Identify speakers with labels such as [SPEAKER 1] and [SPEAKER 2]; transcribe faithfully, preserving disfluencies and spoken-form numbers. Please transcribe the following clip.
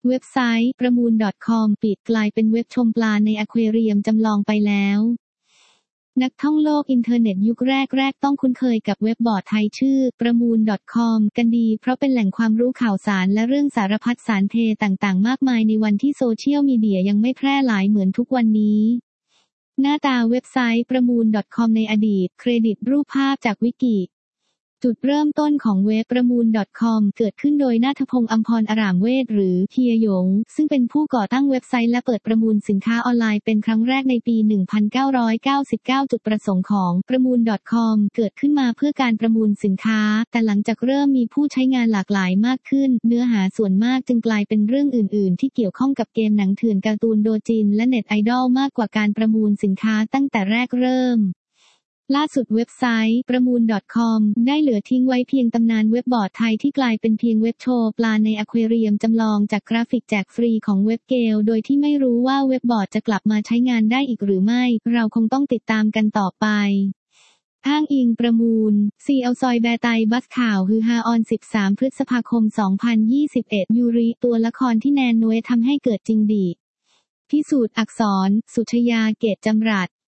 [SPEAKER 1] เว็บไซต์ประมูล .com ปิดกลายเป็นเว็บชมปลาในอควาเรียมจำลองไปแล้วนักท่องโลกอินเทอร์เน็ตยุคแรกๆต้องคุ้นเคยกับเว็บบอร์ดไทยชื่อประมูล .com กันดีเพราะเป็นแหล่งความรู้ข่าวสารและเรื่องสารพัดสารเทต่างๆมากมายในวันที่โซเชียลมีเดียยังไม่แพร่หลายเหมือนทุกวันนี้หน้าตาเว็บไซต์ประมูล .com ในอดีตเครดิตรูปภาพจากวิกิจุดเริ่มต้นของเว็บประมูล .com เกิดขึ้นโดยณัฐพงษ์อำพรอร่ามเวชหรือเฮียหยงซึ่งเป็นผู้ก่อตั้งเว็บไซต์และเปิดประมูลสินค้าออนไลน์เป็นครั้งแรกในปี หนึ่งพันเก้าร้อยเก้าสิบเก้า จุดประสงค์ของประมูล .com เกิดขึ้นมาเพื่อการประมูลสินค้าแต่หลังจากเริ่มมีผู้ใช้งานหลากหลายมากขึ้นเนื้อหาส่วนมากจึงกลายเป็นเรื่องอื่นๆที่เกี่ยวข้องกับเกมหนังเถื่อนการ์ตูนโดจินและเน็ตไอดอลมากกว่าการประมูลสินค้าตั้งแต่แรกเริ่มล่าสุดเว็บไซต์ประมูล .com ได้เหลือทิ้งไว้เพียงตำนานเว็บบอร์ดไทยที่กลายเป็นเพียงเว็บโชว์ปลาในอควาเรียมจำลองจากกราฟิกแจกฟรีของเว็บเกลโดยที่ไม่รู้ว่าเว็บบอร์ดจะกลับมาใช้งานได้อีกหรือไม่เราคงต้องติดตามกันต่อไปอ้างอิงประมูล ซี แอล ซอยแบร์ไตบัสข่าวฮือฮาออน สิบสาม พฤษภาคม สองพันยี่สิบเอ็ด ยูริตัวละครที่แนนโนเอทำให้เกิดจริงดิพิสูจน์อักษรสุชยาเกตจำรัด